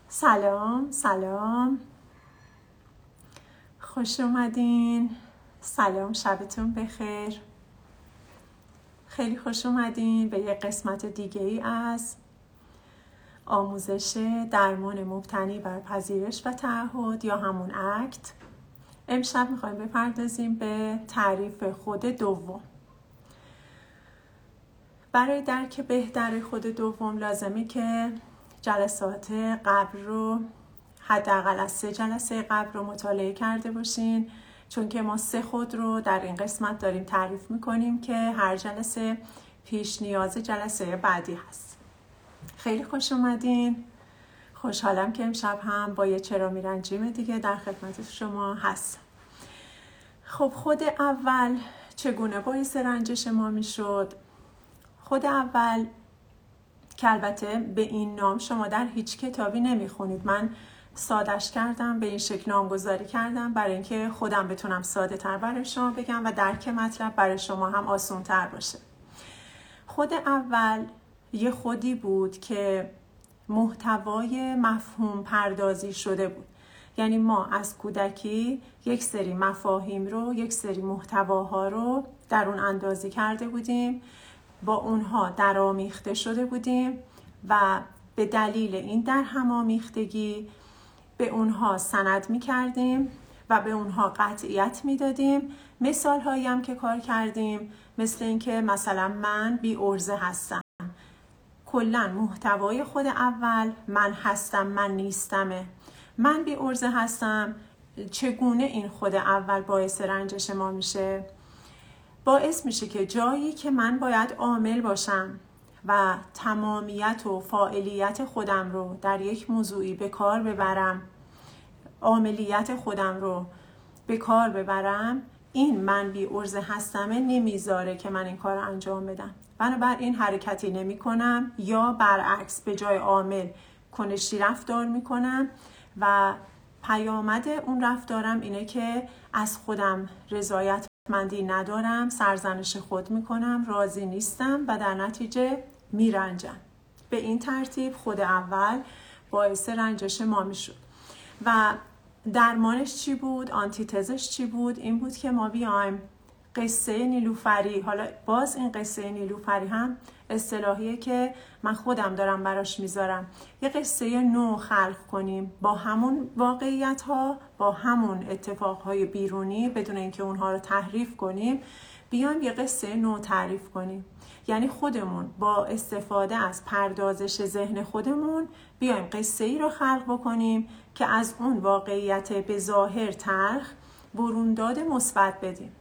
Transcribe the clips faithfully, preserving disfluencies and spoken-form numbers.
سلام سلام خوش اومدین. سلام، شبتون بخیر. خیلی خوش اومدین به یک قسمت دیگه ای از آموزش درمان مبتنی بر پذیرش و تعهد یا همون اکت. امشب میخوایم بپردازیم به تعریف خود دوم. برای درک بهتر خود دوم لازمه که جلسات قبل رو حداقل از سه جلسه قبل رو مطالعه کرده باشین، چون که ما سه خود رو در این قسمت داریم تعریف میکنیم که هر جلسه پیش نیاز جلسه بعدی هست. خیلی خوش اومدین. خوشحالم که امشب هم با یه چرا میرنجیم دیگه در خدمت شما هستم. خب خود اول چگونه باعث رنجش ما میشد؟ خود اول که البته به این نام شما در هیچ کتابی نمیخونید، من سادش کردم، به این شکل نامگذاری کردم برای اینکه خودم بتونم ساده تر برای شما بگم و درک مطلب برای شما هم آسان تر باشه. خود اول یه خودی بود که محتوای مفهوم پردازی شده بود. یعنی ما از کودکی یک سری مفاهیم رو، یک سری محتواها رو در اون اندازی کرده بودیم، با اونها درآمیخته شده بودیم و به دلیل این در همامیختگی به اونها سند می کردیم و به اونها قطعیت می دادیم. مثال هایی هم که کار کردیم مثل این که مثلا من بی عرضه هستم. کلا محتوای خود اول من هستم من نیستمه. من بی عرضه هستم. چگونه این خود اول باعث رنجش ما میشه؟ باعث میشه که جایی که من باید عامل باشم و تمامیت و فاعلیت خودم رو در یک موضوعی به کار ببرم، عاملیت خودم رو به کار ببرم، این من بی عرضه هستمه نمیذاره که من این کار رو انجام بدم. بنابراین حرکتی نمی کنم یا برعکس به جای عامل کنشی رفتار می کنم و پیامد اون رفتارم اینه که از خودم رضایت مندی ندارم، سرزنش خود میکنم، راضی نیستم و در نتیجه میرنجم. به این ترتیب خود اول باعث رنجش ما میشد. و درمانش چی بود؟ آنتیتزش چی بود؟ این بود که ما بیایم قصه نیلوفری، حالا باز این قصه نیلوفری هم اصطلاحیه که من خودم دارم براش میذارم، یه قصه نو خلق کنیم با همون واقعیت ها، با همون اتفاق های بیرونی، بدون اینکه اونها رو تحریف کنیم، بیایم یه قصه نو تعریف کنیم. یعنی خودمون با استفاده از پردازش ذهن خودمون بیایم قصه ای رو خلق بکنیم که از اون واقعیت به ظاهر تلخ برونداد مثبت بدیم.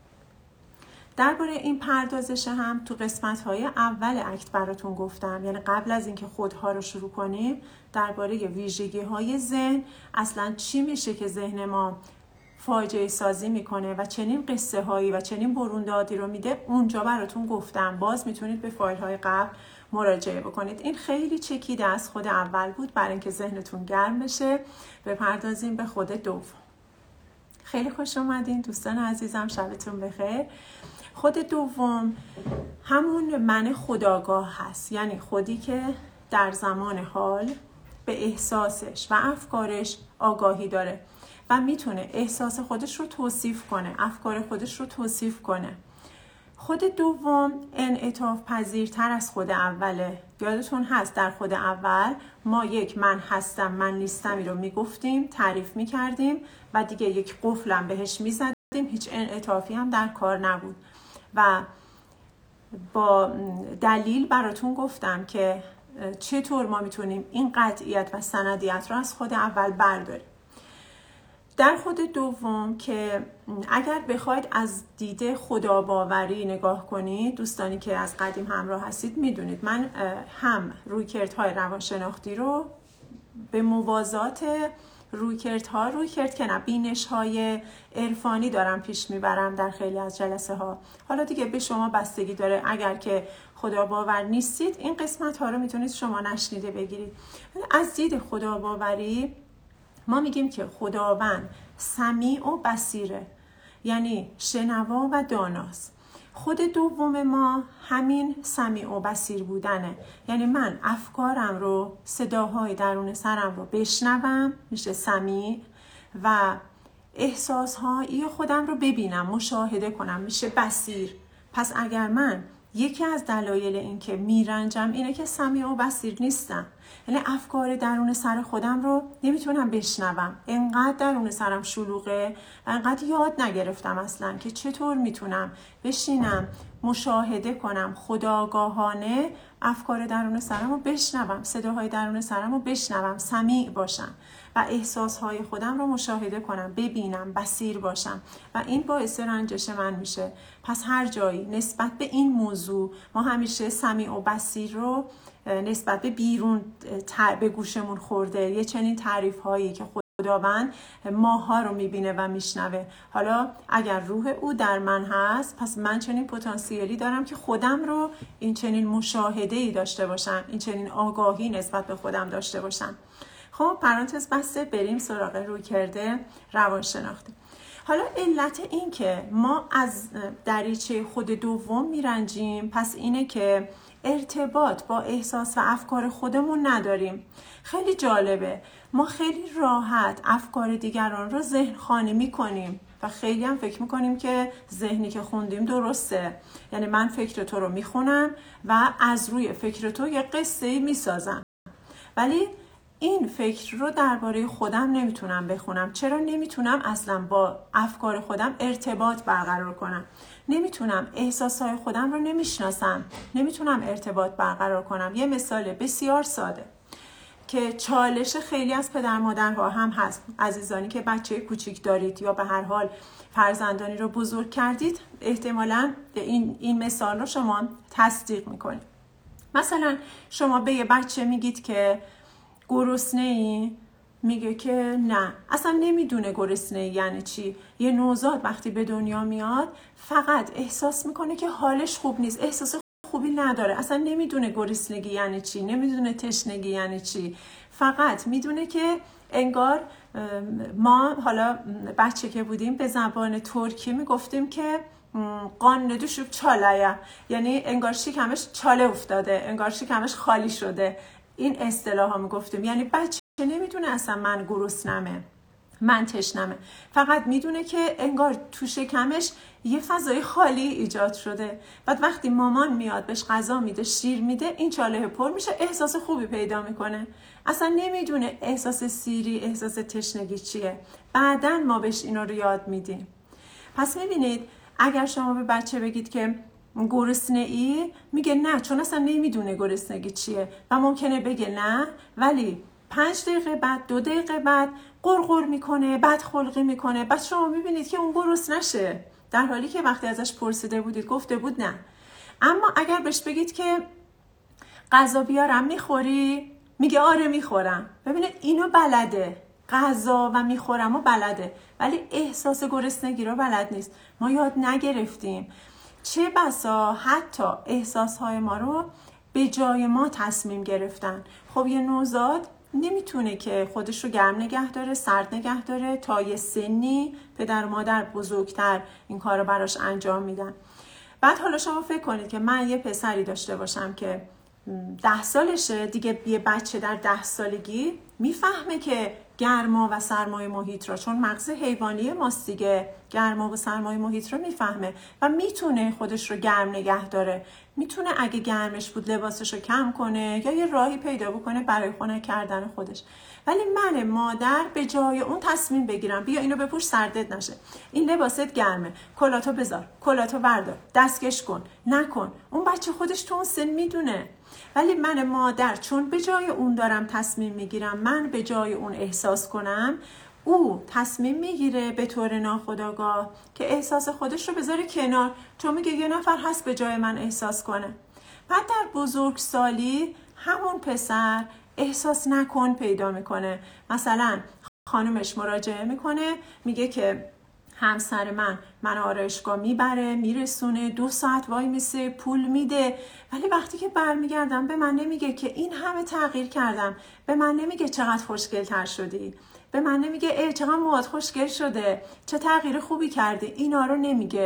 درباره این پردازش هم تو قسمت‌های اول اکت براتون گفتم، یعنی قبل از اینکه خودها رو شروع کنیم درباره ویژگی‌های ذهن، اصلاً چی میشه که ذهن ما فاجعه سازی میکنه و چنین قصه هایی و چنین بروندادی رو میده، اونجا براتون گفتم. باز میتونید به فایل های قبل مراجعه بکنید. این خیلی چکیده از خود اول بود برای اینکه ذهنتون گرم بشه. بپردازیم به خود دوم. خیلی خوش اومدین دوستان عزیزم، شبتون بخیر. خود دوم همون من خودآگاه هست، یعنی خودی که در زمان حال به احساسش و افکارش آگاهی داره و میتونه احساس خودش رو توصیف کنه، افکار خودش رو توصیف کنه. خود دوم انعطاف پذیرتر از خود اوله. یادتون هست در خود اول ما یک من هستم من نیستمی رو میگفتیم، تعریف میکردیم و دیگه یک قفلم بهش میزدیم، هیچ انعطافی هم در کار نبود و با دلیل براتون گفتم که چطور ما میتونیم این قطعیت و سندیت رو از خود اول برداریم. در خود دوم که اگر بخواید از دید خداباوری نگاه کنید، دوستانی که از قدیم همراه هستید میدونید من هم رویکردهای روانشناختی رو به موازات رویکردها رویکرد که نه بینش‌های عرفانی دارم پیش میبرم در خیلی از جلسه ها. حالا دیگه به شما بستگی داره، اگر که خداباور نیستید این قسمت ها رو میتونید شما نشنیده بگیرید. از دید خداباوری ما میگیم که خداوند سمیع و بصیره، یعنی شنوا و داناست. خود دوم ما همین سمیع و بصیر بودنه. یعنی من افکارم رو، صداهای درون سرم رو بشنوم، میشه سمیع، و احساسهای خودم رو ببینم، مشاهده کنم، میشه بصیر. پس اگر من یکی از دلایل این که میرنجم اینه که سمیع و بصیر نیستم، یعنی افکار درون سر خودم رو نمیتونم بشنوم، انقدر درون سرم شلوغه و انقدر یاد نگرفتم اصلا که چطور میتونم بشینم مشاهده کنم، خودآگاهانه افکار درون سرم رو بشنوم، صداهای درون سرم رو بشنوم، سمیع باشم و احساسهای خودم رو مشاهده کنم، ببینم، بصیر باشم و این باعث رنجش من میشه. پس هر جایی نسبت به این موضوع ما همیشه سمیع و بصیر رو نسبت به بیرون به گوشمون خورده، یه چنین تعریف هایی که خداوند ماها رو میبینه و میشنوه. حالا اگر روح او در من هست، پس من چنین پتانسیلی دارم که خودم رو این چنین مشاهده‌ای داشته باشم، این چنین آگاهی نسبت به خودم داشته باشم. خب پرانتز بسته، بریم سراغ رویکرد روانشناختی. حالا علت این که ما از دریچه خود دوم میرنجیم پس اینه که ارتباط با احساس و افکار خودمون نداریم. خیلی جالبه، ما خیلی راحت افکار دیگران رو ذهن خوانی میکنیم و خیلی هم فکر میکنیم که ذهنی که خوندیم درسته. یعنی من فکر تو رو میخونم و از روی فکر تو یه قصه‌ای میسازم، ولی این فکر رو درباره خودم نمیتونم بخونم. چرا نمیتونم؟ اصلا با افکار خودم ارتباط برقرار کنم، نمیتونم احساسهای خودم رو نمیشناسم، نمیتونم ارتباط برقرار کنم. یه مثال بسیار ساده که چالش خیلی از پدر مادرها هم هست، عزیزانی که بچه کوچیک دارید یا به هر حال فرزندانی رو بزرگ کردید، احتمالاً این این مثال رو شما تصدیق میکنید. مثلا شما به یه بچه میگید که گرسنه ای؟ میگه که نه، اصلا نمیدونه گرسنه یعنی چی. یه نوزاد وقتی به دنیا میاد فقط احساس میکنه که حالش خوب نیست، احساس خوبی نداره، اصلا نمیدونه گرسنگی یعنی چی، نمیدونه تشنگی یعنی چی، فقط میدونه که انگار ما حالا بچه که بودیم به زبان ترکی میگفتیم که قان ندوشوب چالایه، یعنی انگار شکمش چاله افتاده، انگار شکمش خالی شده. این اصطلاح ها میگفتیم، یعنی بچه نمیدونه اصلا من گرسنمه، من تشنمه، فقط میدونه که انگار تو شکمش یه فضای خالی ایجاد شده. بعد وقتی مامان میاد بهش غذا میده، شیر میده، این چاله پر میشه، احساس خوبی پیدا میکنه، اصلا نمیدونه احساس سیری، احساس تشنگی چیه. بعدن ما بهش اینا رو یاد میدیم. پس میبینید اگر شما به بچه بگید که گرسنه ای، میگه نه، چون اصلا نمیدونه گرسنگی چیه و ممکنه بگه نه، ولی پنج دقیقه بعد، دو دقیقه بعد قرقر میکنه، بد خلقی میکنه. بعد شما میبینید که اون گرسنه نشه، در حالی که وقتی ازش پرسیده بودید گفته بود نه. اما اگر بهش بگید که غذا بیارم میخوری، میگه آره میخورم. ببینید اینو بلده، غذا و میخورم و بلده، ولی احساس گرسنگی رو بلد نیست. ما یاد نگرفتیم. چه بسا حتی احساسهای ما رو به جای ما تصمیم گرفتن. خب یه نوزاد نمیتونه که خودش رو گرم نگه داره، سرد نگه داره، تا یه سنی پدر و مادر بزرگتر این کار رو براش انجام میدن. بعد حالا شما فکر کنید که من یه پسری داشته باشم که ده سالشه دیگه، یه بچه در ده سالگی میفهمه که گرما و سرمای محیط رو، چون مغز حیوانی ماست دیگه، گرما و سرمای محیط رو میفهمه و میتونه خودش رو گرم نگه داره، میتونه اگه گرمش بود لباسش رو کم کنه یا یه راهی پیدا بکنه برای خنک کردن خودش. ولی من مادر به جای اون تصمیم بگیرم بیا اینو بپوش سردت نشه، این لباست گرمه، کلاتو بذار، کلاتو بردار، دستکش کن، نکن، اون بچه خودش تو اون سن میدونه. ولی من مادر چون به جای اون دارم تصمیم میگیرم، من به جای اون احساس کنم، او تصمیم میگیره به طور ناخودآگاه که احساس خودش رو بذاره کنار، چون میگه یه نفر هست به جای من احساس کنه. بعد در بزرگسالی همون پسر احساس نکن پیدا میکنه. مثلا خانومش مراجعه میکنه، میگه که همسر من من آرایشگاه میبره، میرسونه، دو ساعت وای میسه، پول میده، ولی وقتی که برمیگردم به من نمیگه که این همه تغییر کردم، به من نمیگه چقدر خوشگل تر شدی، به من نمیگه ای چقدر موهات خوشگل شده، چه تغییر خوبی کردی، اینا رو نمیگه.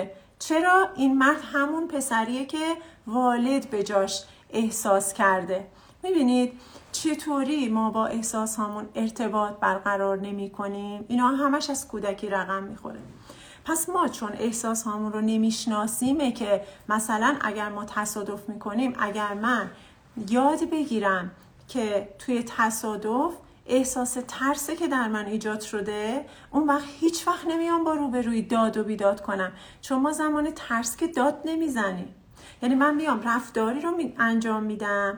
چرا؟ این مرد همون پسریه که والد به جاش احساس کرده. میبینید چطوری ما با احساس همون ارتباط برقرار نمی کنیم؟ اینا همش از کودکی رقم میخوره. پس ما چون احساس هامون رو نمیشناسیمه که مثلا اگر ما تصادف میکنیم، اگر من یاد بگیرم که توی تصادف احساس ترسه که در من ایجاد شده، اون وقت هیچ وقت نمیام با روبروی داد و بیداد کنم، چون ما زمان ترس که داد نمیزنیم. یعنی من میام رفتاری رو می انجام میدم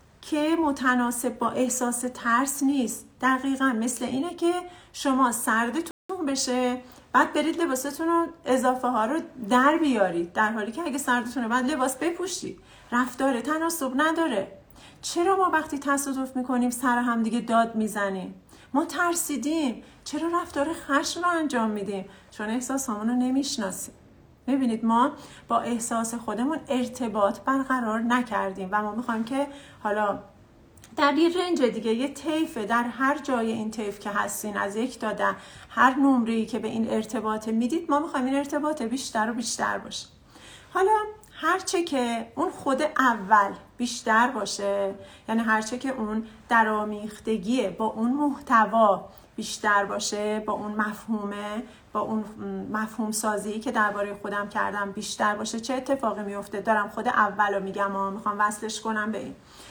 که متناسب با احساس ترس نیست. دقیقاً مثل اینه که شما سردتون بشه بعد برید لباستون رو اضافه ها رو در بیارید، در حالی که اگه سردتونه بعد لباس بپوشید. رفتار تناسب نداره. چرا ما وقتی تصادف میکنیم سر هم دیگه داد میزنیم؟ ما ترسیدیم. چرا رفتار خشم رو انجام میدیم؟ چون احساس همون رو نمیشناسیم. میبینید ما با احساس خودمون ارتباط برقرار نکردیم و ما میخوایم که حالا در یه رنج دیگه، یه طیفه، در هر جای این طیف که هستین از یک تا ده، هر نمره‌ای که به این ارتباط میدید، ما میخوایم این ارتباط بیشتر و بیشتر باشه. حالا هرچه که اون خود اول بیشتر باشه، یعنی هرچه که اون درآمیختگی با اون محتوا بیشتر باشه، با اون مفهومه، با اون مفهوم سازی که درباره خودم کردم بیشتر باشه، چه اتفاقی میفته؟ دارم خود اول رو میگم و میخوام وصلش کنم به این.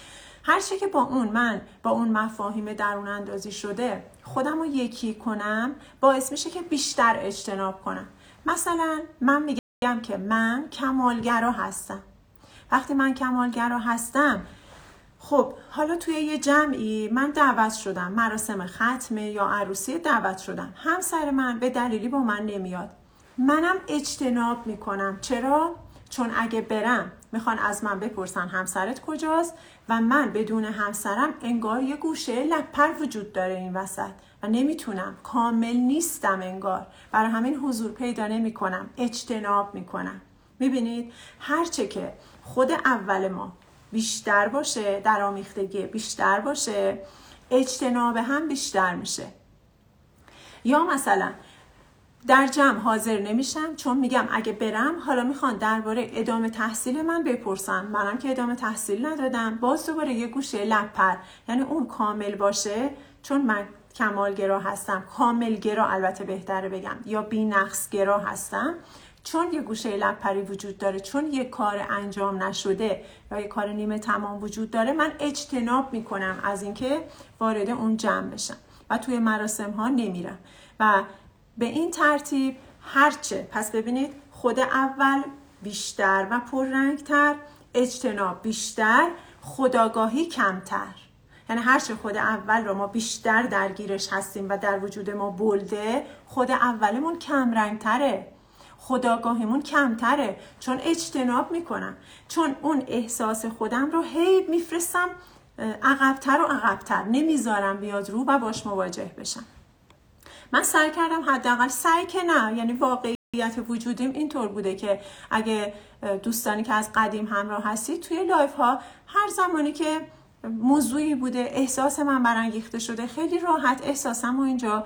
هر چی که با اون من با اون مفاهیم درون اندازی شده خودم رو یکی کنم، باعث میشه که بیشتر اجتناب کنم. مثلا من میگم که من کمالگرا هستم. وقتی من کمالگرا هستم، خب حالا توی یه جمعی من دعوت شدم، مراسم ختمه یا عروسی دعوت شدم، همسر من به دلیلی با من نمیاد، منم اجتناب میکنم. چرا؟ چون اگه برم میخوان از من بپرسن همسرت کجاست و من بدون همسرم انگار یه گوشه لپر وجود داره این وسط و نمیتونم، کامل نیستم انگار، برای همین حضور پیدا نمی کنم، اجتناب میکنم. میبینید هرچه که خود اول ما بیشتر باشه، درآمیختگی بیشتر باشه، اجتناب هم بیشتر میشه. یا مثلا در جمع حاضر نمیشم چون میگم اگه برم حالا میخوان درباره ادامه تحصیل من بپرسن، منم که ادامه تحصیل ندادم، باز دوباره یه گوشه لپر. یعنی اون کامل باشه چون من کمالگرا هستم، کاملگرا البته بهتره بگم، یا بی‌نقص‌گرا هستم چون یه گوشه لپری وجود داره، چون یه کار انجام نشده یا یه کار نیمه تمام وجود داره، من اجتناب میکنم از اینکه وارد اون جمع بشم و توی مراسم ها نمیرم. و به این ترتیب هرچه، پس ببینید خود اول بیشتر و پررنگتر، اجتناب بیشتر، خودآگاهی کمتر. یعنی هرچه خود اول رو ما بیشتر درگیرش هستیم و در وجود ما بلده، خود اولمون کم رنگتره، خودآگاهیمون کمتره، چون اجتناب میکنم، چون اون احساس خودم رو هی میفرستم عقبتر و عقبتر، نمیذارم بیاد رو و باش مواجه بشم. من سعی کردم، حداقل سعی که نه، یعنی واقعیت وجودیم اینطور بوده که اگه دوستانی که از قدیم همراه هستید توی لایف ها، هر زمانی که موضوعی بوده احساس من برانگیخته شده، خیلی راحت احساسم رو اینجا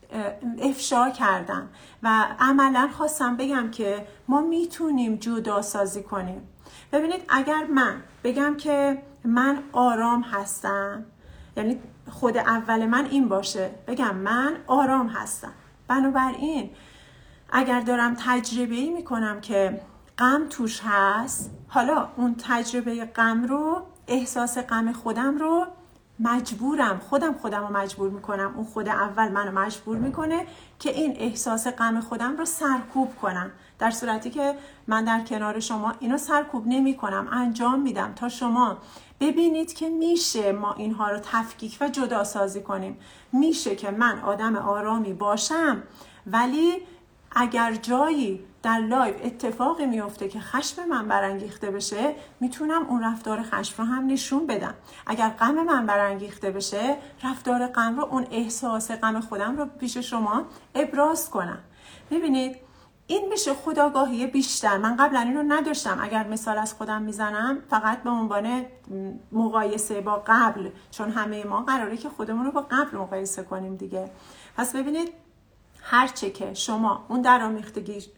افشا کردم و عملا خواستم بگم که ما میتونیم جدا سازی کنیم. ببینید اگر من بگم که من آرام هستم، یعنی خود اول من این باشه، بگم من آرام هستم، بنابراین اگر دارم تجربه‌ای میکنم که غم توش هست، حالا اون تجربه غم رو، احساس غم خودم رو مجبورم، خودم خودم رو مجبور میکنم، اون خود اول منو مجبور میکنه که این احساس غم خودم رو سرکوب کنم، در صورتی که من در کنار شما اینو سرکوب نمی کنم، انجام میدم تا شما ببینید که میشه ما اینها رو تفکیک و جدا سازی کنیم. میشه که من آدم آرامی باشم ولی اگر جایی در لایو اتفاقی میفته که خشم من برانگیخته بشه، میتونم اون رفتار خشم رو هم نشون بدم. اگر غم من برانگیخته بشه، رفتار غم رو، اون احساس غم خودم رو پیش شما ابراز کنم. ببینید این میشه خودآگاهی بیشتر. من قبلا این رو نداشتم. اگر مثال از خودم میزنم فقط به عنوان مقایسه با قبل، چون همه ما قراره که خودمون رو با قبل مقایسه کنیم دیگه. پس ببینید هرچه که شما اون درآمیختگی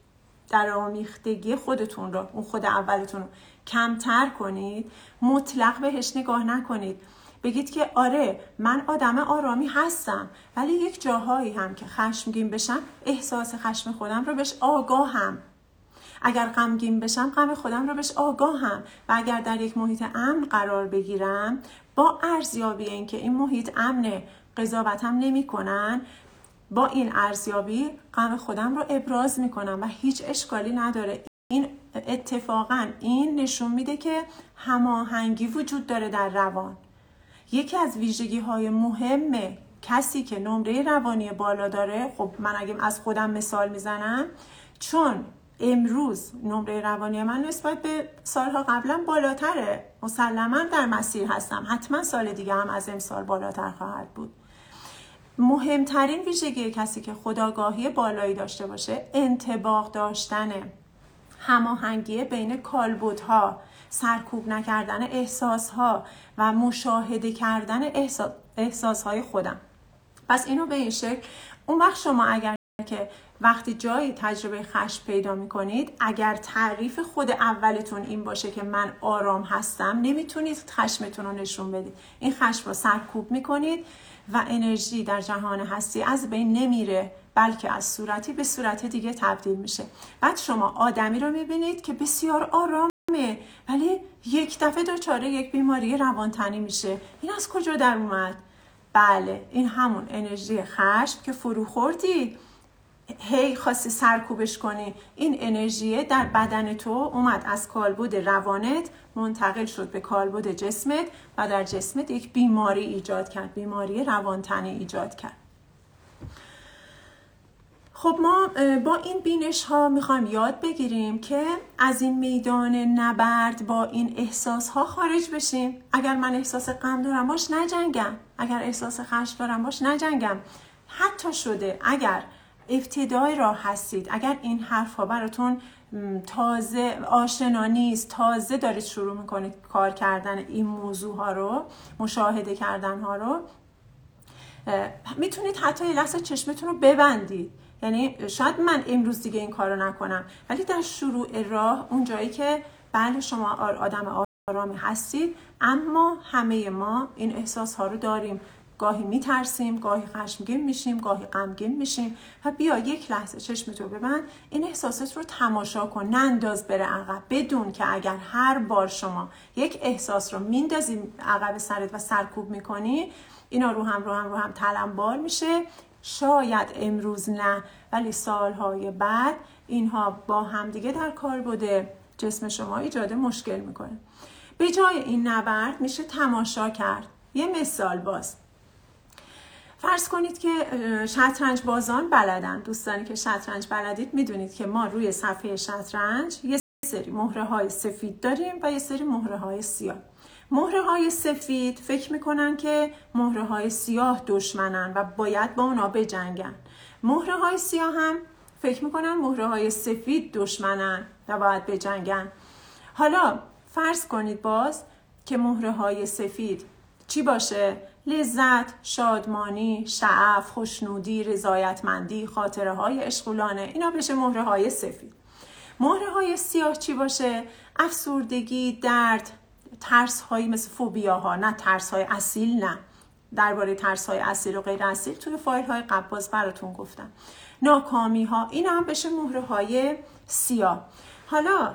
در آمیختگی خودتون رو، اون خود اولتون رو کمتر کنید، مطلق بهش نگاه نکنید. بگید که آره من آدم آرامی هستم، ولی یک جاهایی هم که خشمگین بشم احساس خشم خودم رو بهش آگاهم. اگر غمگین بشم غم خودم رو بهش آگاهم. و اگر در یک محیط امن قرار بگیرم، با ارزیابی این که این محیط امنه، قضاوتم نمی کنن، با این ارزیابی غم خودم رو ابراز می کنم و هیچ اشکالی نداره. این اتفاقا این نشون میده که هماهنگی وجود داره در روان. یکی از ویژگی های مهم کسی که نمره روانی بالا داره، خب من اگه از خودم مثال میزنم، چون امروز نمره روانی من نسبت به سالها قبلا بالاتره، مسلما در مسیر هستم، حتما سال دیگه هم از امسال بالاتر خواهد بود. مهمترین ویژگی کسی که خودآگاهی بالایی داشته باشه انطباق داشتنه، هماهنگی بین کالبدها، سرکوب نکردن احساسها و مشاهده کردن احساس احساسهای خودم. پس اینو به این شکل، اون وقت شما اگر که وقتی جایی تجربه خشم پیدا میکنید، اگر تعریف خود اولتون این باشه که من آرام هستم، نمیتونید خشمتون رو نشون بدید. این خشم رو سرکوب میکنید و انرژی در جهان هستی از بین نمیره، بلکه از صورتی به صورت دیگه تبدیل میشه. بعد شما آدمی رو میبینید که بسیار آرامه، ولی یک دفعه دچار یک بیماری روانتنی میشه. این از کجا در اومد؟ بله، این همون انرژی خشم که فرو خوردی، هی خواستی سرکوبش کنی، این انرژی در بدن تو اومد از کالبد روانت منتقل شد به کالبد جسمت و در جسمت یک بیماری ایجاد کرد، بیماری روانتنی ایجاد کرد. خب ما با این بینش ها میخوایم یاد بگیریم که از این میدان نبرد با این احساس ها خارج بشیم. اگر من احساس غم دارم باش نجنگم، اگر احساس خشم دارم باش نجنگم. حتی شده اگر ابتدای راه هستید، اگر این حرف ها براتون تازه آشنا نیست، تازه دارید شروع میکنید کار کردن این موضوع ها رو، مشاهده کردن ها رو، میتونید حتی یه لحظه چشمتون رو ببندید. یعنی شاید من امروز دیگه این کار رو نکنم، ولی در شروع راه، اون جایی که بله شما آدم آرامی هستید، اما همه ما این احساس ها رو داریم. گاهی میترسیم، گاهی خشمگین میشیم، گاهی غمگین میشیم. و بیا یک لحظه چشمتو ببند، این احساسات رو تماشا کن، ننداز بره عقب. بدون که اگر هر بار شما یک احساس رو میندازی عقب سرت و سرکوب میکنی، اینا رو هم رو هم رو هم تلمبار میشه. شاید امروز نه، ولی سالهای بعد اینها با هم دیگه در کالبد جسم شما ایجاد مشکل میکنه. به جای این نبرد میشه تماشا کرد. یه مثال باز، فرض کنید که شطرنج بازان بلدن. دوستانی که شطرنج بلدید میدونید که ما روی صفحه شطرنج یه سری مهره های سفید داریم و یه سری مهره های سیاه. مهره های سفید فکر میکنن که مهره های سیاه دشمنن و باید با اونا بجنگن. مهره های سیاه هم فکر میکنن مهره های سفید دشمنن و باید بجنگن. حالا فرض کنید باز که مهره های سفید چی باشه؟ لذت، شادمانی، شعف، خوشنودی، رضایتمندی، خاطره های عشقولانه، اینا بشه مهره های سفید. مهره های سیاه چی باشه؟ افسردگی، درد، ترس هایی مثل فوبیا ها، نه ترس های اصیل، نه. درباره ترس های اصیل و غیر اصیل توی فایل های قباز براتون گفتم. ناکامی ها، اینا هم بشه مهره های سیاه. حالا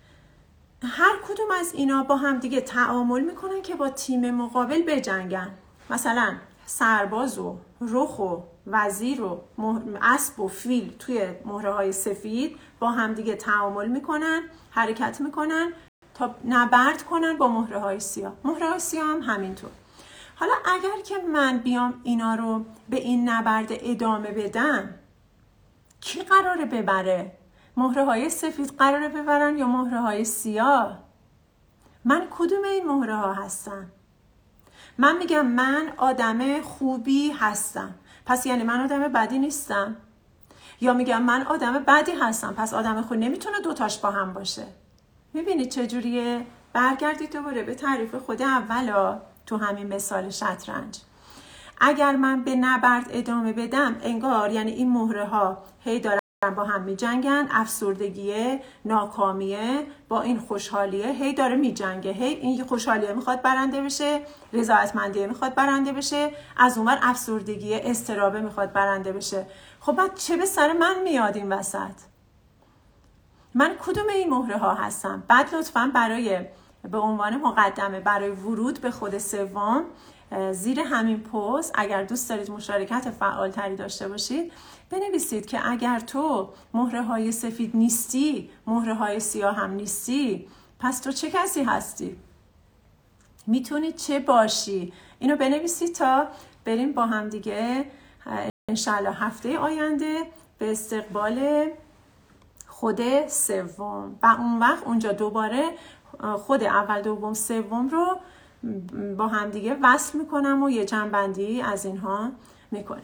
هر کدوم از اینا با هم دیگه تعامل میکنن که با تیم مقابل بجنگن. مثلا سرباز و رخ و وزیر و اسب و فیل توی مهره های سفید با هم دیگه تعامل میکنن، حرکت میکنن تا نبرد کنن با مهره های سیاه. مهره های سیاه هم همینطور. حالا اگر که من بیام اینا رو به این نبرد ادامه بدم، کی قراره ببره؟ مهره های سفید قراره ببرن یا مهره های سیاه؟ من کدوم این مهره ها هستم؟ من میگم من آدم خوبی هستم، پس یعنی من آدم بدی نیستم؟ یا میگم من آدم بدی هستم، پس آدم خوب نمیتونه دوتاش با هم باشه؟ میبینید چجوریه؟ برگردید دوباره به تعریف خود اولا تو همین مثال شطرنج. اگر من به نبرد ادامه بدم، انگار یعنی این مهره ها هی دارن با هم می جنگن، افسردگیه، ناکامیه با این خوشحالیه، هی داره می جنگه، هی این خوشحالیه میخواد برنده بشه، رضایتمندیه میخواد برنده بشه، از اونور افسردگیه، اضطرابه میخواد برنده بشه. خب بعد چه به سر من میاد این وسط؟ من کدوم این مهره ها هستم؟ بعد لطفاً برای به عنوان مقدمه برای ورود به خود سوم زیر همین پست اگر دوست دارید مشارکت فعالتری داشته باشید بنویسید که اگر تو مهره های سفید نیستی، مهره های سیاه هم نیستی، پس تو چه کسی هستی؟ میتونی چه باشی؟ اینو بنویسید تا بریم با هم دیگه انشالله هفته آینده به استقبال خود سوم و اون وقت اونجا دوباره خود اول دوم سوم رو با هم دیگه وصل میکنم و یه جنبندی از اینها میکنم.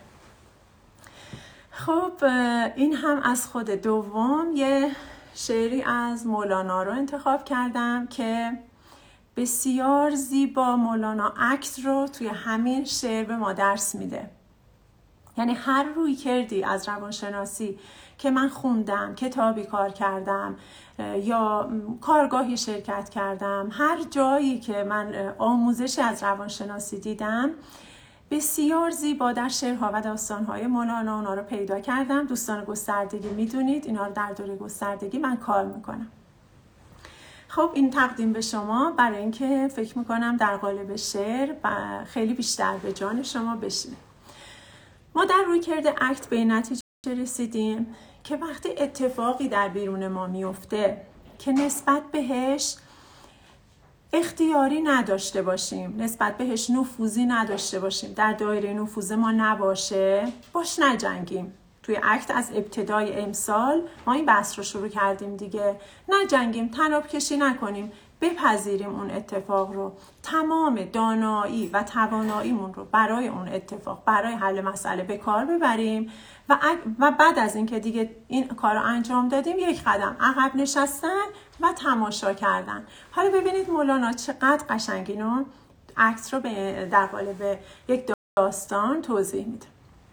خب این هم از خود دوم. یه شعری از مولانا رو انتخاب کردم که بسیار زیبا مولانا عکس رو توی همین شعر به ما درس میده. یعنی هر روی کردی از روانشناسی که من خوندم، کتابی کار کردم یا کارگاهی شرکت کردم، هر جایی که من آموزش از روانشناسی دیدم بسیار زیبا در شعرها و داستانهای مولانا اونا رو پیدا کردم. دوستان گستردگی میدونید اینا رو در دوره گستردگی من کار میکنم. خب این تقدیم به شما برای اینکه فکر میکنم در قالب شعر و خیلی بیشتر به جان شما بشینه. ما در روی کرده اکت به این نتیجه رسیدیم که وقتی اتفاقی در بیرون ما میفته که نسبت بهش اختیاری نداشته باشیم، نسبت بهش نفوذی نداشته باشیم، در دایره نفوذ ما نباشه، باش نجنگیم. توی اکت از ابتدای امسال ما این بحث رو شروع کردیم دیگه. نجنگیم، طناب کشی نکنیم، بپذیریم اون اتفاق رو، تمام دانایی و تواناییمون رو برای اون اتفاق، برای حل مسئله به کار ببریم و, و بعد از این که دیگه این کار رو انجام دادیم یک قدم عقب نشستن و تماشا کردن. حالا ببینید مولانا چقدر قشنگ اینو عکس رو در قالب یک داستان توضیح میده.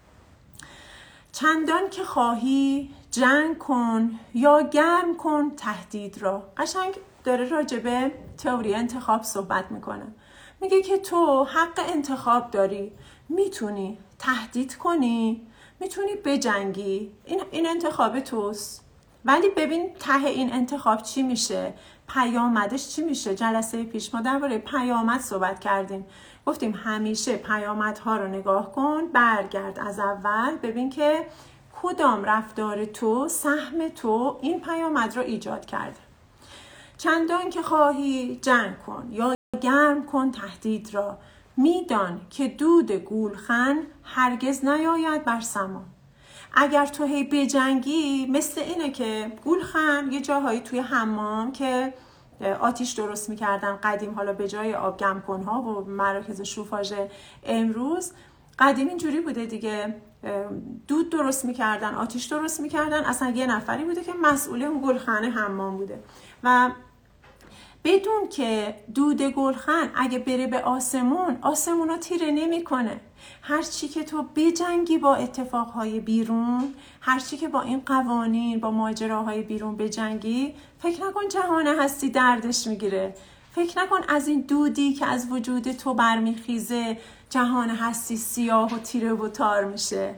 چندان که خواهی جنگ کن یا گرم کن تهدید را. قشنگ داره راجبه تئوری انتخاب صحبت میکنه. میگه که تو حق انتخاب داری، میتونی تهدید کنی، میتونی بجنگی، این این انتخاب توست. ولی ببین ته این انتخاب چی میشه، پیامدش چی میشه. جلسه پیش ما درباره پیامد صحبت کردیم، گفتیم همیشه پیامدها رو نگاه کن، برگرد از اول، ببین که کدام رفتار تو، سهم تو این پیامد رو ایجاد کرده. چندان که خواهی جنگ کن یا گرم کن تهدید را، میدان که دود گولخن هرگز نیاید بر سما. اگر تو هی بجنگی مثل اینه که گولخن یه جاهایی توی حمام که آتیش درست میکردن قدیم، حالا به جای آب گرم کنها و مراکز شوفاژ امروز، قدیم اینجوری بوده دیگه، دود درست میکردن، آتیش درست میکردن، اصلا یه نفری بوده که مسئول اون گلخانه حمام بوده و بدون که دود گلخن اگه بره به آسمون، آسمون رو تیره نمی کنه. هر چی که تو بجنگی با اتفاقهای بیرون، هر چی که با این قوانین، با ماجراهای بیرون بجنگی، فکر نکن جهان هستی دردش میگیره. فکر نکن از این دودی که از وجود تو برمیخیزه جهان هستی سیاه و تیره و تار میشه.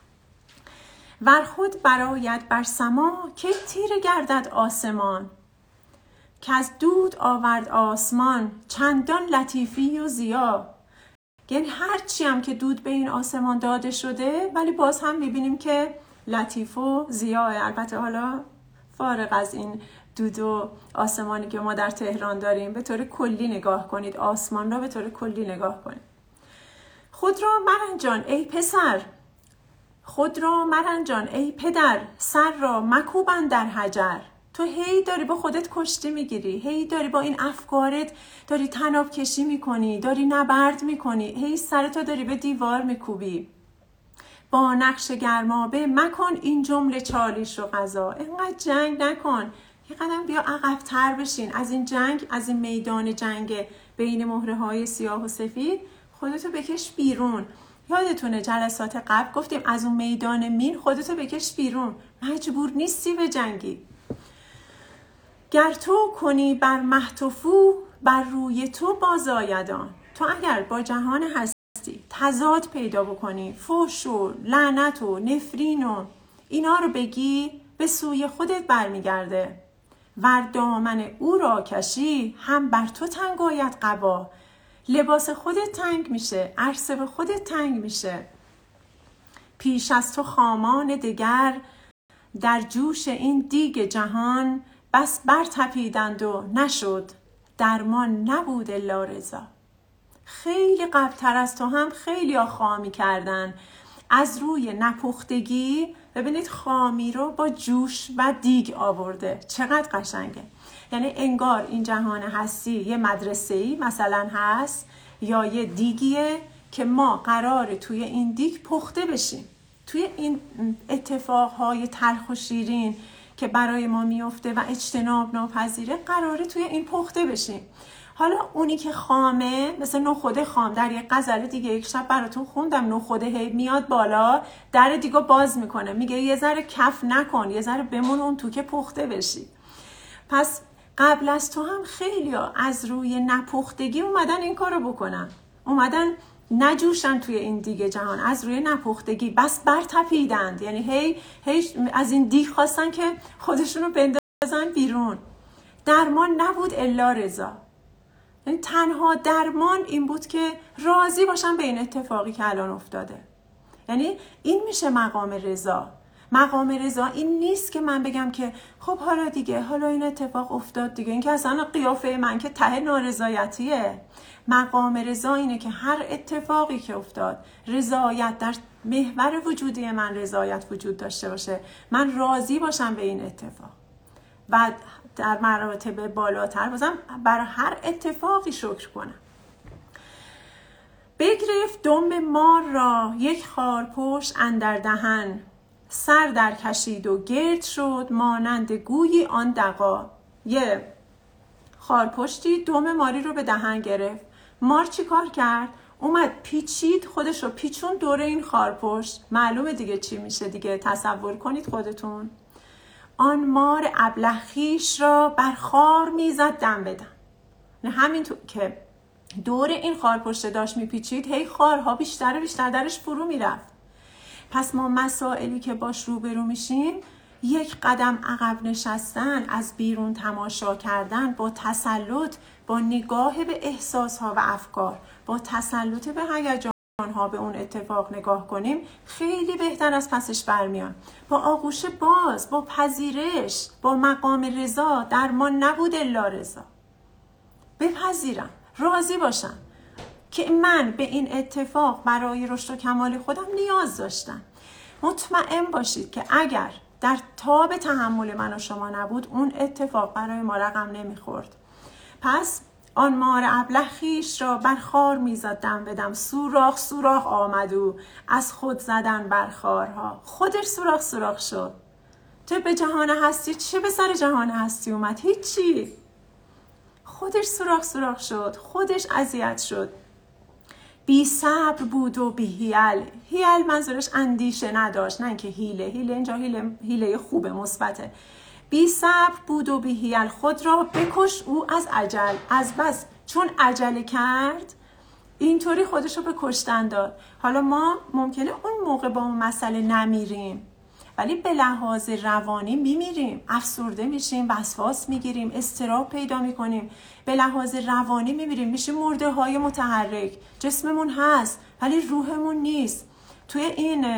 ور خود برآید بر سما که تیره گردد آسمان. که از دود آورد آسمان چندان لطیفی و زیا. یعنی هرچی هم که دود به این آسمان داده شده ولی باز هم میبینیم که لطیف و زیاه. البته حالا فارغ از این دود و آسمانی که ما در تهران داریم، به طور کلی نگاه کنید، آسمان را به طور کلی نگاه کنید. خود را مرنجان ای پسر، خود را مرنجان ای پدر، سر را مکوبن در حجر. تو هی داری با خودت کشتی میگیری، هی داری با این افکارت داری طناب کشی میکنی، داری نبرد میکنی، هی سرتو داری به دیوار میکوبی. با نقش گرمابه مکن این جمله چالیش و قضا. اینقدر جنگ نکن، یه قدم بیا عقب‌تر بشین از این جنگ، از این میدان جنگ بین مهره های سیاه و سفید، خودتو بکش بیرون. یادتونه جلسات قبل گفتیم از اون میدان مین خودتو بکش بیرون، مجبور نیستی به جنگی. گر تو کنی بر مهتفو، بر روی تو بازآیدان. تو اگر با جهان هستی تضاد پیدا بکنی، فحش و لعنت و نفرین و اینا رو بگی، به سوی خودت برمیگرده. ور دامن او را کشی، هم بر تو تنگ آید قبا. لباس خودت تنگ میشه، عرصه به خودت تنگ میشه. پیش از تو خامان دگر، در جوش این دیگ جهان. بس برتپیدند و نشد، درمان نبود الا رضا. خیلی قبلتر از تو هم خیلی ها خامی کردن از روی نپختگی. ببینید خامی رو با جوش و دیگ آورده، چقدر قشنگه. یعنی انگار این جهان هستی یه مدرسه‌ای مثلا هست یا یه دیگیه که ما قراره توی این دیگ پخته بشیم. توی این اتفاقهای تلخ و شیرین که برای ما میفته و اجتناب ناپذیره، قراره توی این پخته بشیم. حالا اونی که خامه، مثل نخوده خام، در یک غزل دیگه یک شب براتون خوندم، نخوده هی میاد بالا در دیگه باز میکنه، میگه یه ذره کف نکن، یه ذره بمون اون تو که پخته بشی. پس قبل از تو هم خیلی ها از روی نپختگی اومدن این کارو بکنن، اومدن نجوشن توی این دیگه جهان، از روی نپختگی بس برتپیدند. یعنی هی هی از این دیگ خواستن که خودشونو بندازن بیرون. درمان نبود الا رضا. یعنی تنها درمان این بود که راضی باشن به این اتفاقی که الان افتاده. یعنی این میشه مقام رضا. مقام رضا این نیست که من بگم که خب حالا دیگه، حالا این اتفاق افتاد دیگه، این که اصلا قیافه من که ته نارضایتیه. مقام رضا اینه که هر اتفاقی که افتاد، رضایت در محور وجودی من، رضایت وجود داشته باشه، من راضی باشم به این اتفاق و در مراتب بالاتر بازم برای هر اتفاقی شکر کنم. بگرفت دم مار را یک خارپشت اندر دهن، سر در کشید و گرد شد مانند گویی آن دغا. یه خارپشتی دم ماری رو به دهن گرفت. مار چی کار کرد؟ اومد پیچید، خودش رو پیچون دور این خارپشت. معلومه دیگه چی میشه دیگه، تصور کنید خودتون. آن مار ابله خویش را بر خار میزد دم بدم. نه همین تو که دور این خارپشت داشت میپیچید، هی خارها بیشتر و بیشتر درش فرو میرفت. پس ما مسائلی که باش روبرو میشیم، یک قدم عقب نشستن، از بیرون تماشا کردن، با تسلط، با نگاه به احساسها و افکار، با تسلط به هیجانها به اون اتفاق نگاه کنیم، خیلی بهتر از پسش برمیان. با آغوش باز، با پذیرش، با مقام رضا. درمان نبود الا رضا. بپذیرم، راضی باشم که من به این اتفاق برای رشد و کمال خودم نیاز داشتم. مطمئن باشید که اگر در تاب تحمل من و شما نبود، اون اتفاق برای ما رقم نمیخورد. پس آن مار ابله خویش را بر خار میزد دم بدم، سوراخ سوراخ آمد او از خود زدن بر خارها. خودش سوراخ سوراخ شد. تو به جهان هستی، چه به سر جهان هستی اومد؟ هیچی. خودش سوراخ سوراخ شد، خودش اذیت شد. بی صبر بود و بی هیل. هیل منظورش اندیشه نداشت، نه که هیله. هیله اینجا هیله, هیله خوبه، مثبته. بی صبر بود و بی هیل، خود را بکش او از عجل. از بس چون عجله کرد، اینطوری خودش رو به کشتن داد. حالا ما ممکنه اون موقع با اون مسئله نمیریم، ولی به لحاظ روانی میمیریم، افسرده میشیم، وسواس میگیریم، اضطراب پیدا میکنیم. به لحاظ روانی میمیریم، میشیم مرده های متحرک. جسممون هست ولی روحمون نیست. توی این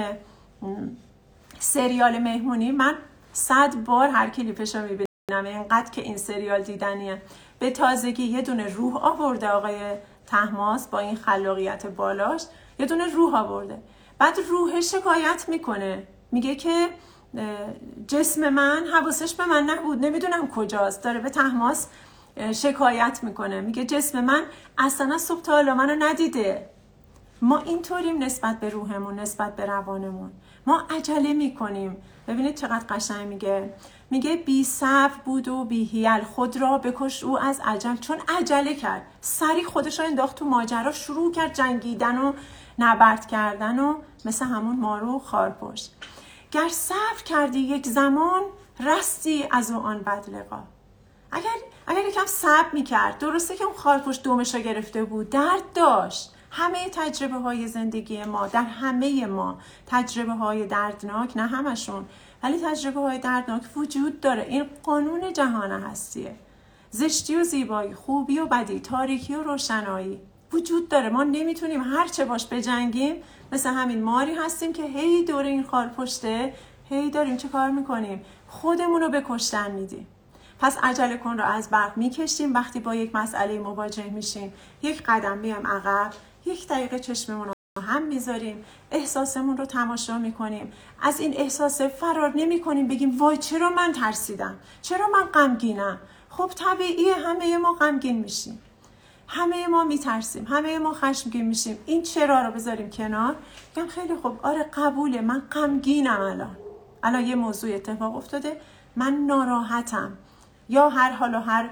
سریال مهمونی من صد بار هر کلیپش رو میبینم، اینقدر که این سریال دیدنیه. به تازگی یه دونه روح آورده آقای طهماسب با این خلاقیت بالاش، یه دونه روح آورده. بعد روح شکایت میکنه، میگه که جسم من حواسش به من نبود، نمیدونم کجاست. داره به طهماسب شکایت میکنه، میگه جسم من اصلا صبح تا حالا منو ندیده. ما اینطوریم نسبت به روحمون، نسبت به روانمون. ما عجله میکنیم. ببینید چقدر قشنگ میگه، میگه بی صبر بود و بی هیل، خود را بکش او از عجل. چون عجله کرد، سری خودش رو انداخت تو ماجرا، شروع کرد جنگیدن و نبرد کردن و مثل همون مارو خارپشت. گر صبر کردی یک زمان، رستی از او آن بدلقا. اگر اگر یکم صبر میکرد، درسته که اون خارپشت دومش رو گرفته بود، درد داشت. همه تجربه های زندگی ما، در همه ما تجربه های دردناک، نه همشون، ولی تجربه های دردناک وجود داره. این قانون جهان هستیه. زشتی و زیبایی، خوبی و بدی، تاریکی و روشنایی وجود داره. ما نمیتونیم هر چه باش بجنگیم. مثل همین ماری هستیم که هی دور این خارپشته هی داریم چه کار میکنیم؟ خودمون رو به کشتن میدیم. پس عجله کن رو از برق میکشیم. وقتی با یک مسئله مواجه میشیم، یک قدم میایم عقب، یک دقیقه چشممون رو هم میذاریم، احساسمون رو تماشا میکنیم. از این احساس فرار نمیکنیم بگیم وای چرا من ترسیدم، چرا من غمگینم. خب طبیعیه، همه ما غمگین میشیم، همه ما میترسیم، همه ما خشمگین میشیم. این چرا رو بذاریم کنار، بگم خیلی خوب، آره قبوله، من غمگینم، الان الان یه موضوع اتفاق افتاده، من ناراحتم، یا هر حال و هر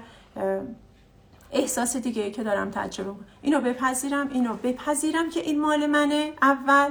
احساس دیگه که دارم تجربه کنم. اینو بپذیرم، اینو بپذیرم که این مال منه اول.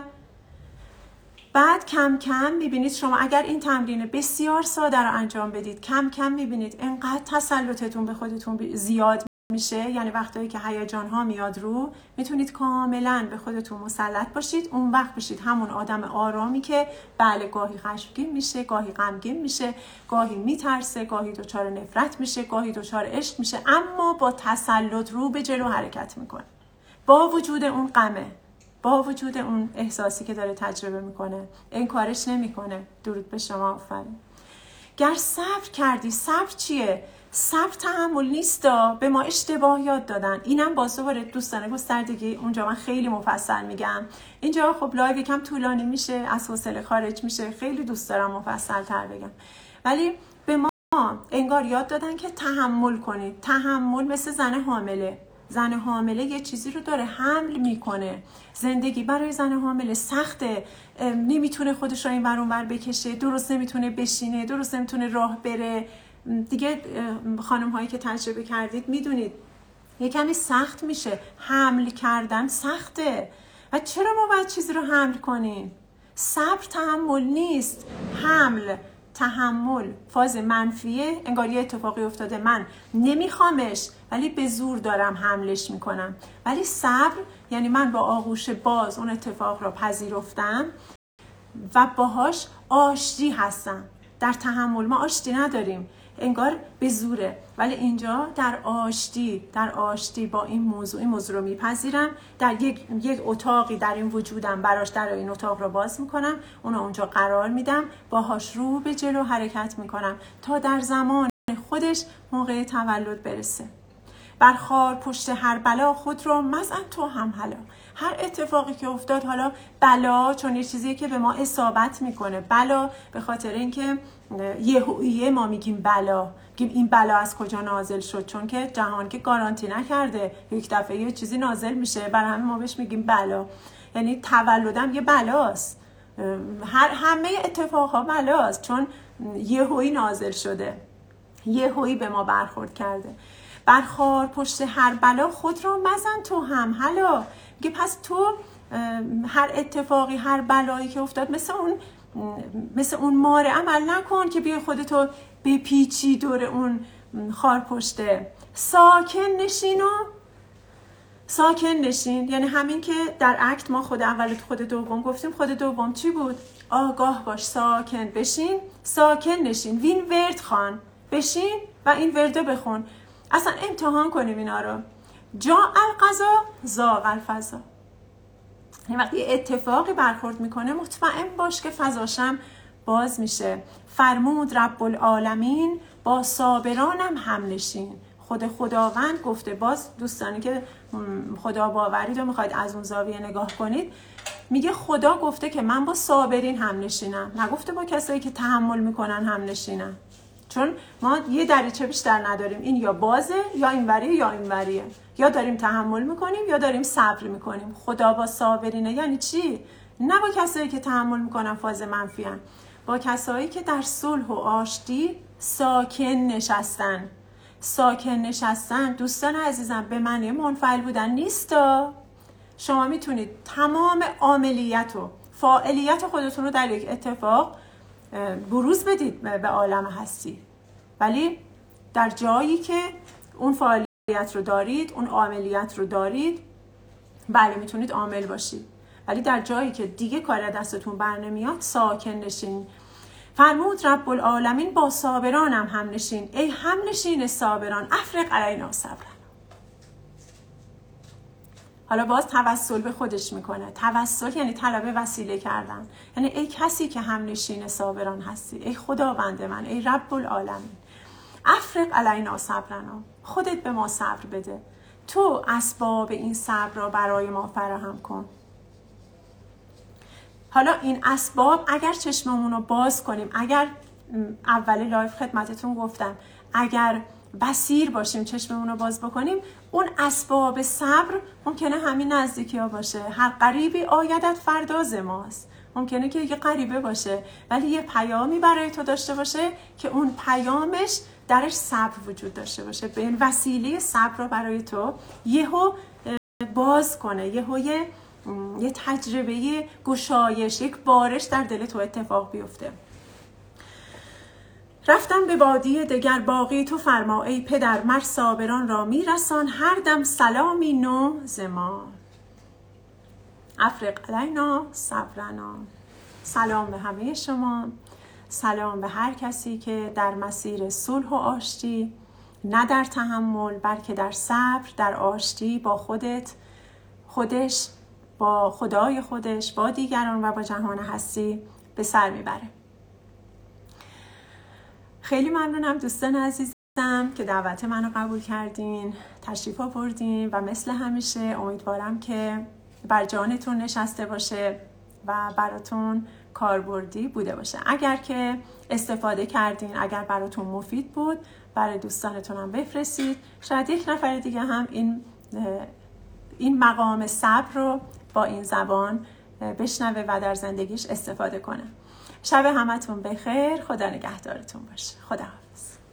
بعد کم کم میبینید شما اگر این تمرین بسیار ساده رو انجام بدید، کم کم میبینید انقدر تسلطتون به خودتون زیاد میشه. یعنی وقتایی که هیجان ها میاد رو، میتونید کاملا به خودتون مسلط باشید. اون وقت بشید همون آدم آرامی که بله گاهی خشمگین میشه، گاهی غمگین میشه، گاهی میترسه، گاهی دچار نفرت میشه، گاهی دچار عشق میشه، اما با تسلط رو به جلو حرکت میکنه. با وجود اون غمه، با وجود اون احساسی که داره تجربه میکنه، این کارش نمیکنه. درود به شما، آفرین. گر صبر کردی، صبر چیه؟ صبر تحمل نیستا. به ما اشتباه یاد دادن. اینم باز دوباره دوستان گستردگی اونجا من خیلی مفصل میگم. اینجا خب لایو یکم طولانی میشه، از حوصله خارج میشه، خیلی دوست دارم مفصل تر بگم. ولی به ما انگار یاد دادن که تحمل کنید. تحمل مثل زن حامله. زن حامله یه چیزی رو داره حمل میکنه. زندگی برای زن حامله سخته، نمیتونه خودش رو این ور اون ور بکشه، درست نمیتونه بشینه، درست نمیتونه راه بره. دیگه خانم هایی که تجربه کردید میدونید یه کمی سخت میشه، حمل کردن سخته. و چرا ما باید چیزی رو حمل کنیم؟ صبر تحمل نیست. حمل، تحمل فاز منفیه. انگار یه اتفاقی افتاده، من نمیخوامش ولی به زور دارم حملش میکنم. ولی صبر یعنی من با آغوش باز اون اتفاق رو پذیرفتم و باهاش آشتی هستم. در تحمل ما آشتی نداریم، انگار به زوره. ولی اینجا در آشتی، در آشتی با این موضوع، این موضوع رو میپذیرم. در یک یک اتاقی در این وجودم براش در این اتاق رو باز میکنم، اونو اونجا قرار میدم، باهاش رو به جلو حرکت میکنم تا در زمان خودش موقع تولد برسه. بر خار پشت هر بلا خود رو مزن تو هم حالا. هر اتفاقی که افتاد، حالا بلا چون یه چیزیه که به ما اصابت میکنه. بلا به خاطر اینکه یهویی ما میگیم بلا، میگیم این بلا از کجا نازل شد، چون که جهان که گارانتی نکرده یک دفعه یه چیزی نازل میشه، برای همین ما بهش میگیم بلا. یعنی تولدم یه بلاست، هر همه اتفاقها بلاست، چون یهویی نازل شده، یهویی به ما برخورد کرده. برخار پشت هر بلا خود را مزن تو هم حالا. میگه پس تو هر اتفاقی، هر بلایی که افتاد، مثل اون مثل اون ماره عمل نکن که بیا خودتو بپیچی دور اون خار پشته. ساکن نشین و ساکن نشین، یعنی همین که در اکت ما خود اول و خود دوم گفتیم. خود دوم چی بود؟ آگاه باش، ساکن بشین، ساکن نشین، وین ورد خوان، بشین و این ورده بخون. اصلا امتحان کنیم اینا رو. جا القضا زاغ الفضا. یعنی وقتی اتفاقی برخورد میکنه مطمئن باش که فضاشم باز میشه. فرمود رب العالمین با صابرانم هم نشین. خود خداوند گفته. باز دوستانی که خدا باورید و میخواید از اون زاویه نگاه کنید، میگه خدا گفته که من با صابرین هم نشینم، نگفته با کسایی که تحمل میکنن هم نشینم. چون ما یه دریچه بیشتر نداریم، این یا بازه یا اینوریه یا اینوریه، یا داریم تحمل میکنیم یا داریم صبر میکنیم. خدا با صابرینه یعنی چی؟ نه با کسایی که تحمل میکنن فاز منفی هن. با کسایی که در صلح و آشتی ساکن نشستن. ساکن نشستن دوستان عزیزم به معنی منفعل بودن نیستا. شما میتونید تمام عاملیت و فاعلیت خودتون رو در یک اتفاق بروز بدید به عالم هستی، ولی در جایی که اون فعالیت رو دارید، اون عاملیت رو دارید، بله میتونید عامل باشید، ولی در جایی که دیگه کار دستتون بر نمیاد ساکن نشین. فرمود رب العالمین با صابرانم هم نشین، ای هم نشین صابران افرغ علینا صبرا. حالا باز توسل به خودش میکنه. توسل یعنی طلب وسیله کردن، یعنی ای کسی که هم نشین صابران هستی، ای خداوند من، ای رب العالمین، افرغ علینا صبرنا، خودت به ما صبر بده، تو اسباب این صبر را برای ما فراهم کن. حالا این اسباب اگر چشممون رو باز کنیم، اگر اول لایف خدمتتون گفتم اگر بصیر باشیم، چشممون رو باز بکنیم، اون اسباب صبر ممکنه همین نزدیکی ها باشه. هر قریبی آیدت فرداز ماست. ممکنه که یه غریبه باشه ولی یه پیامی برای تو داشته باشه که اون پیامش درش صبر وجود داشته باشه، به این وسیله صبر رو برای تو یهو باز کنه، یهو یه یه تجربه گشایش، یک بارش در دل تو اتفاق بیفته. رفتم به وادی دگر باقی، تو فرما ای پدر مر صابران را میرسان، هر دم سلامی نو زما. افرغ علینا صبرنا. سلام به همه شما، سلام به هر کسی که در مسیر صلح و آشتی، نه در تحمل بلکه در صبر، در آشتی با خودت، خودش، با خدای خودش، با دیگران و با جهان هستی به سر میبره. خیلی ممنونم دوستان عزیزم که دعوت منو قبول کردین، تشریف آوردین و مثل همیشه امیدوارم که بر جانتون نشسته باشه و براتون کاربردی بوده باشه. اگر که استفاده کردین، اگر براتون مفید بود، برای دوستانتون هم بفرستید. شاید یک نفر دیگه هم این این مقام صبر رو با این زبان بشنوه و در زندگیش استفاده کنه. شب همتون بخیر، خدا نگهدارتون باشه. خدا حافظ.